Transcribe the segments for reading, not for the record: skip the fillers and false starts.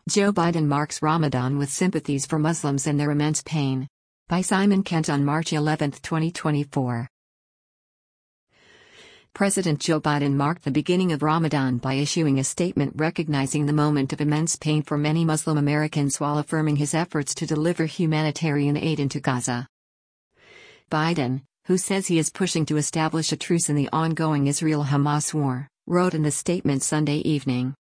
Joe Biden marks Ramadan with sympathies for Muslims and their immense pain. By Simon Kent on March 11, 2024. President Joe Biden marked the beginning of Ramadan by issuing a statement recognizing the moment of immense pain for many Muslim Americans while affirming his efforts to deliver humanitarian aid into Gaza. Biden, who says he is pushing to establish a truce in the ongoing Israel-Hamas war, wrote in the statement Sunday evening.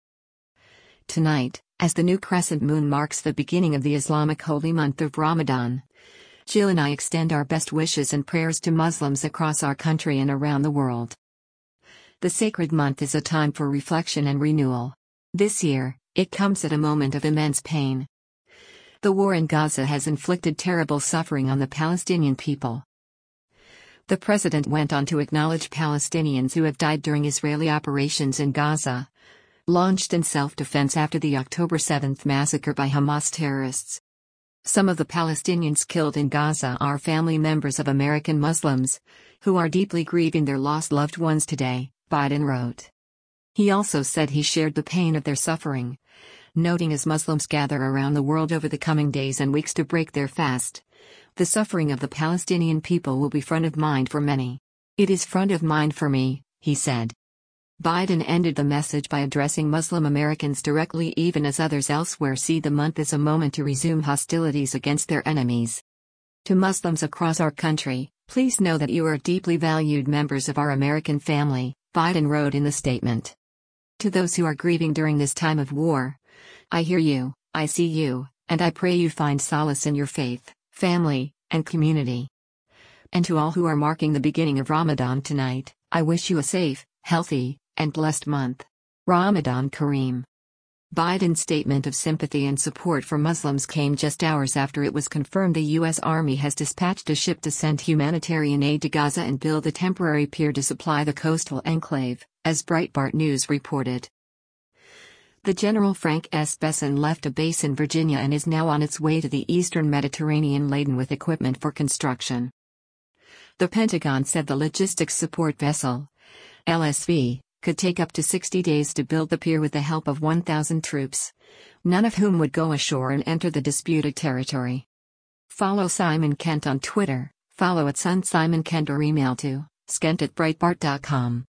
Tonight, as the new crescent moon marks the beginning of the Islamic holy month of Ramadan, Jill and I extend our best wishes and prayers to Muslims across our country and around the world. The sacred month is a time for reflection and renewal. This year, it comes at a moment of immense pain. The war in Gaza has inflicted terrible suffering on the Palestinian people. The president went on to acknowledge Palestinians who have died during Israeli operations in Gaza, launched in self-defense after the October 7 massacre by Hamas terrorists. Some of the Palestinians killed in Gaza are family members of American Muslims, who are deeply grieving their lost loved ones today, Biden wrote. He also said he shared the pain of their suffering, noting as Muslims gather around the world over the coming days and weeks to break their fast, the suffering of the Palestinian people will be front of mind for many. It is front of mind for me, he said. Biden ended the message by addressing Muslim Americans directly, even as others elsewhere see the month as a moment to resume hostilities against their enemies. To Muslims across our country, please know that you are deeply valued members of our American family, Biden wrote in the statement. To those who are grieving during this time of war, I hear you, I see you, and I pray you find solace in your faith, family, and community. And to all who are marking the beginning of Ramadan tonight, I wish you a safe, healthy, and blessed month. Ramadan Kareem. Biden's statement of sympathy and support for Muslims came just hours after it was confirmed the U.S. Army has dispatched a ship to send humanitarian aid to Gaza and build a temporary pier to supply the coastal enclave, as Breitbart News reported. The General Frank S. Besson left a base in Virginia and is now on its way to the eastern Mediterranean laden with equipment for construction. The Pentagon said the logistics support vessel, LSV, could take up to 60 days to build the pier with the help of 1,000 troops, none of whom would go ashore and enter the disputed territory. Follow Simon Kent on Twitter, follow @SunSimonKent or email to skent@breitbart.com.